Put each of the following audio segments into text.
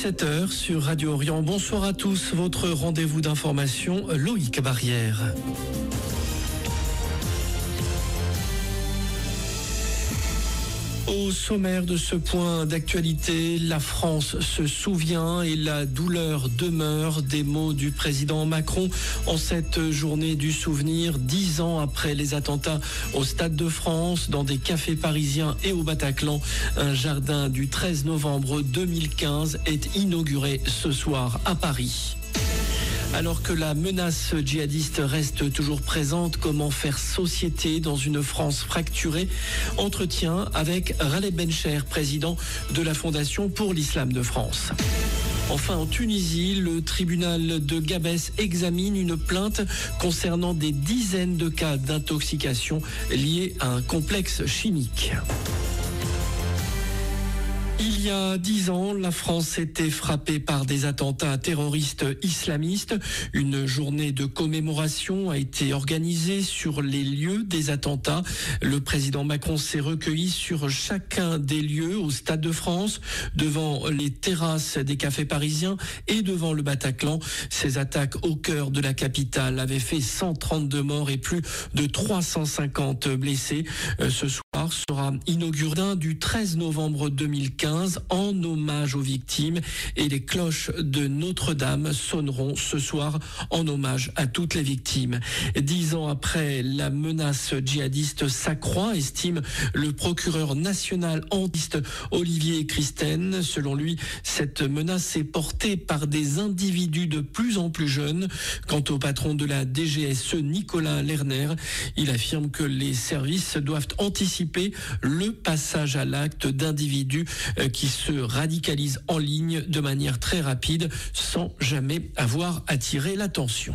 17h sur Radio Orient. Bonsoir à tous, votre rendez-vous d'information, Loïc Barrière. Au sommaire de ce point d'actualité, la France se souvient et la douleur demeure des mots du président Macron en cette journée du souvenir, 10 ans après les attentats au Stade de France, dans des cafés parisiens et au Bataclan. Un jardin du 13 novembre 2015 est inauguré ce soir à Paris. Alors que la menace djihadiste reste toujours présente, comment faire société dans une France fracturée? Entretien avec Ghaleb Bencher, président de la Fondation pour l'Islam de France. Enfin, en Tunisie, le tribunal de Gabès examine une plainte concernant des dizaines de cas d'intoxication liés à un complexe chimique. Il y a 10 ans, la France était frappée par des attentats terroristes islamistes. Une journée de commémoration a été organisée sur les lieux des attentats. Le président Macron s'est recueilli sur chacun des lieux au Stade de France, devant les terrasses des cafés parisiens et devant le Bataclan. Ces attaques au cœur de la capitale avaient fait 132 morts et plus de 350 blessés. Ce soir sera inauguré du 13 novembre 2015 en hommage aux victimes et les cloches de Notre-Dame sonneront ce soir en hommage à toutes les victimes. 10 ans après, la menace djihadiste s'accroît, estime le procureur national antiste Olivier Christen. Selon lui, cette menace est portée par des individus de plus en plus jeunes. Quant au patron de la DGSE, Nicolas Lerner, il affirme que les services doivent anticiper le passage à l'acte d'individus qui se radicalisent en ligne de manière très rapide sans jamais avoir attiré l'attention.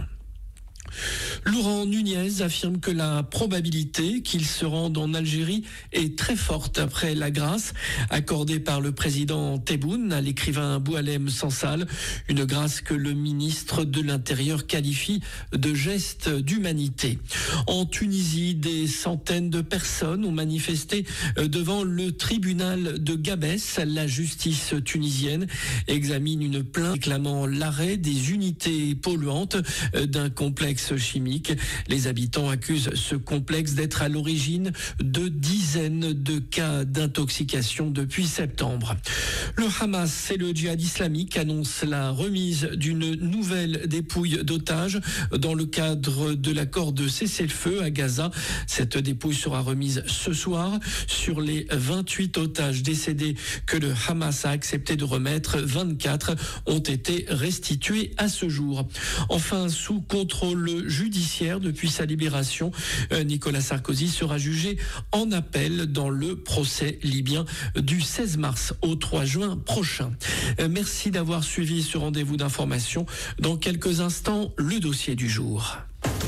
Laurent Nunez affirme que la probabilité qu'il se rende en Algérie est très forte après la grâce accordée par le président Tebboune à l'écrivain Boualem Sansal, une grâce que le ministre de l'Intérieur qualifie de geste d'humanité. En Tunisie, des centaines de personnes ont manifesté devant le tribunal de Gabès. La justice tunisienne examine une plainte réclamant l'arrêt des unités polluantes d'un complexe chimique. Les habitants accusent ce complexe d'être à l'origine de dizaines de cas d'intoxication depuis septembre. Le Hamas et le djihad islamique annoncent la remise d'une nouvelle dépouille d'otages dans le cadre de l'accord de cessez-le-feu à Gaza. Cette dépouille sera remise ce soir. Sur les 28 otages décédés que le Hamas a accepté de remettre, 24 ont été restitués à ce jour. Enfin, sous contrôle judiciaire depuis sa libération, Nicolas Sarkozy sera jugé en appel dans le procès libyen du 16 mars au 3 juin prochain. Merci d'avoir suivi ce rendez-vous d'information. Dans quelques instants, le dossier du jour.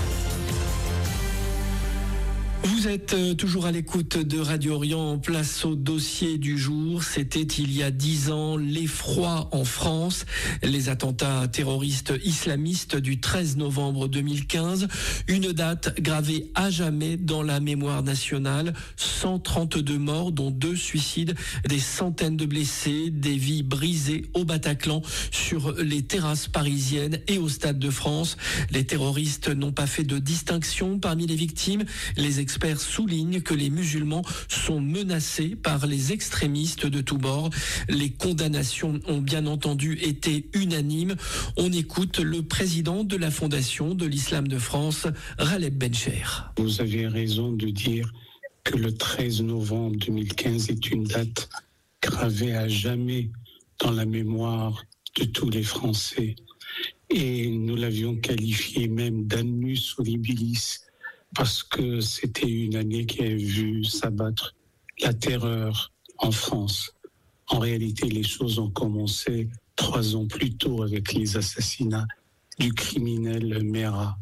Vous êtes toujours à l'écoute de Radio Orient, place au dossier du jour. C'était il y a 10 ans, l'effroi en France, les attentats terroristes islamistes du 13 novembre 2015, une date gravée à jamais dans la mémoire nationale, 132 morts dont 2 suicides, des centaines de blessés, des vies brisées au Bataclan, sur les terrasses parisiennes et au Stade de France. Les terroristes n'ont pas fait de distinction parmi les victimes. Les experts soulignent que les musulmans sont menacés par les extrémistes de tous bords. Les condamnations ont bien entendu été unanimes. On écoute le président de la Fondation de l'Islam de France, Ghaleb Bencher. Vous avez raison de dire que le 13 novembre 2015 est une date gravée à jamais dans la mémoire de tous les Français. Et nous l'avions qualifié même d'annus horribilis, parce que c'était une année qui a vu s'abattre la terreur en France. En réalité, les choses ont commencé 3 ans plus tôt avec les assassinats du criminel Merah.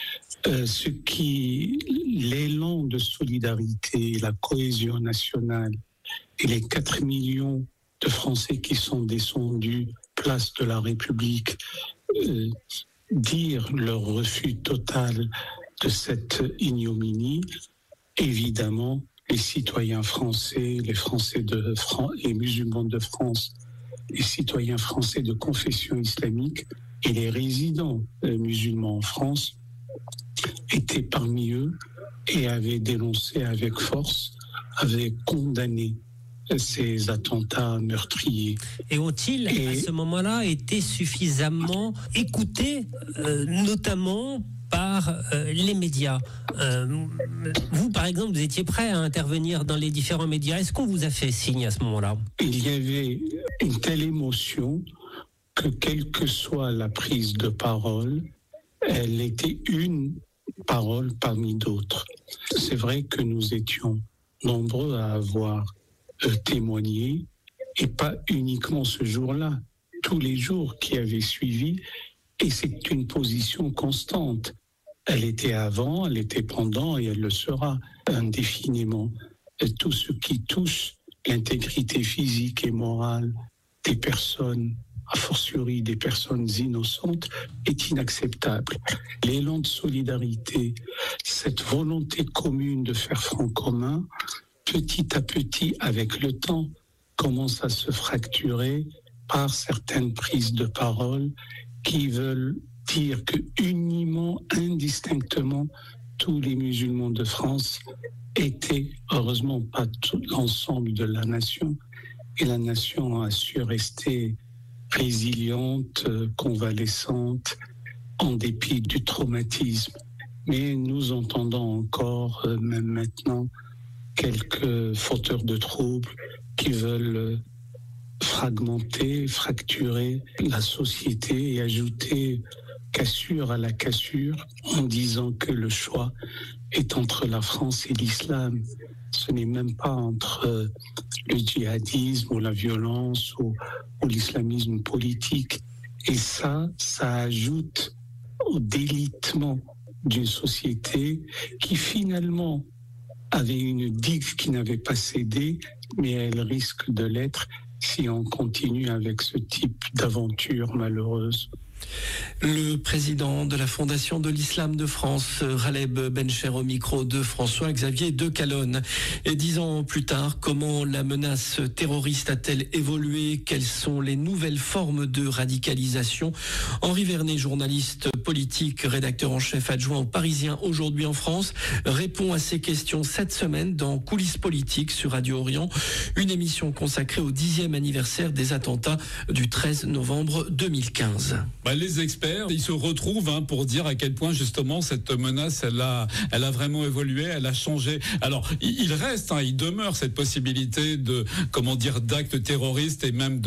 L'élan de solidarité, la cohésion nationale et les 4 millions de Français qui sont descendus place de la République, dire leur refus total de cette ignominie, évidemment, les citoyens français, les Français les musulmans de France les citoyens français de confession islamique et les résidents musulmans en France étaient parmi eux et avaient dénoncé avec force, avaient condamné ces attentats meurtriers. Et ont-ils, à ce moment-là, été suffisamment écoutés, notamment par les médias? Vous, par exemple, vous étiez prêt à intervenir dans les différents médias. Est-ce qu'on vous a fait signe à ce moment-là? Il y avait une telle émotion que, quelle que soit la prise de parole, elle était une parole parmi d'autres. C'est vrai que nous étions nombreux à avoir témoigné, et pas uniquement ce jour-là, tous les jours qui avaient suivi, et c'est une position constante. Elle était avant, elle était pendant, et elle le sera indéfiniment. Et tout ce qui touche l'intégrité physique et morale des personnes, a fortiori des personnes innocentes, est inacceptable. L'élan de solidarité, cette volonté commune de faire front commun, petit à petit, avec le temps, commence à se fracturer par certaines prises de parole qui veulent dire que uniment, indistinctement, tous les musulmans de France étaient, heureusement pas tout l'ensemble de la nation, et la nation a su rester résiliente, convalescente, en dépit du traumatisme. Mais nous entendons encore, même maintenant, quelques fauteurs de troubles qui veulent fragmenter, fracturer la société et ajouter cassure à la cassure en disant que le choix est entre la France et l'islam. Ce n'est même pas entre le djihadisme ou la violence ou l'islamisme politique. Et ça ajoute au délitement d'une société qui finalement avait une digue qui n'avait pas cédé, mais elle risque de l'être si on continue avec ce type d'aventure malheureuse. Le président de la Fondation de l'Islam de France, Raleb Bencher, au micro de François-Xavier de Calonne. Et 10 ans plus tard, comment la menace terroriste a-t-elle évolué? Quelles sont les nouvelles formes de radicalisation? Henri Vernet, journaliste politique, rédacteur en chef adjoint au Parisien aujourd'hui en France, répond à ces questions cette semaine dans Coulisses politiques sur Radio Orient, une émission consacrée au 10e anniversaire des attentats du 13 novembre 2015. Les experts, ils se retrouvent pour dire à quel point justement cette menace, elle a vraiment évolué, elle a changé. Alors, il reste, il demeure cette possibilité de, d'actes terroristes et même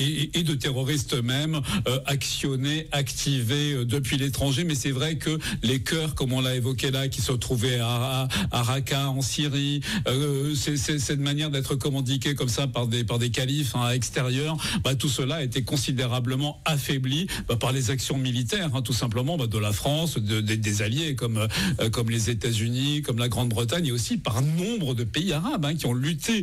de terroristes eux-mêmes actionnés, activés depuis l'étranger. Mais c'est vrai que les cœurs, comme on l'a évoqué là, qui se trouvaient à Raqqa en Syrie, c'est cette manière d'être commandiqué comme ça par des califes extérieurs. Tout cela a été considérablement affaibli par les actions militaires, tout simplement, de la France, des alliés comme les États-Unis, comme la Grande-Bretagne, et aussi par nombre de pays arabes qui ont lutté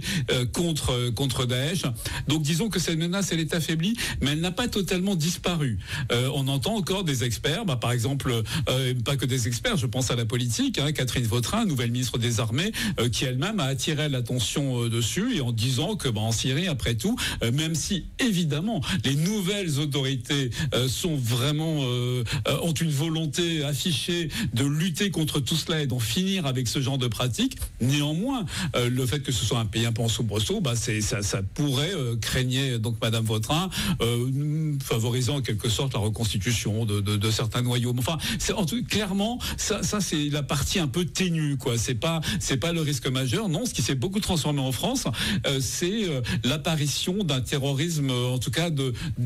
contre Daesh. Donc disons que cette menace, elle est affaiblie, mais elle n'a pas totalement disparu. On entend encore des experts, par exemple, pas que des experts, je pense à la politique, Catherine Vautrin, nouvelle ministre des Armées, qui elle-même a attiré l'attention dessus, et en disant que en Syrie, après tout, même si évidemment les nouvelles autorités sont vraiment ont une volonté affichée de lutter contre tout cela et d'en finir avec ce genre de pratiques. Néanmoins, le fait que ce soit un pays un peu en soubresaut, ça pourrait craigner donc Madame Vautrin, favorisant en quelque sorte la reconstitution de certains noyaux. Enfin, clairement, ça c'est la partie un peu ténue, quoi. C'est pas le risque majeur. Non, ce qui s'est beaucoup transformé en France, c'est l'apparition d'un terrorisme, en tout cas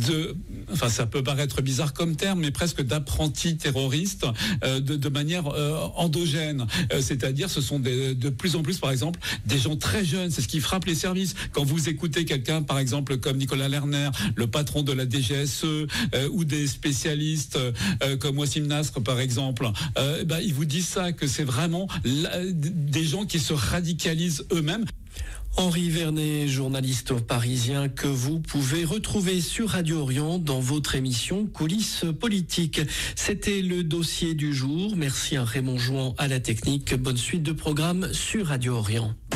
enfin, ça peut paraître bizarre comme terme, mais presque d'apprentis terroristes de manière endogène. C'est-à-dire, ce sont de plus en plus, par exemple, des gens très jeunes. C'est ce qui frappe les services. Quand vous écoutez quelqu'un, par exemple, comme Nicolas Lerner, le patron de la DGSE, ou des spécialistes comme Wassim Nasr, par exemple, ils vous disent ça, que c'est vraiment des gens qui se radicalisent eux-mêmes. Henri Vernet, journaliste au Parisien, que vous pouvez retrouver sur Radio Orient dans votre émission Coulisses politiques. C'était le dossier du jour. Merci à Raymond Jouan à la technique. Bonne suite de programme sur Radio Orient.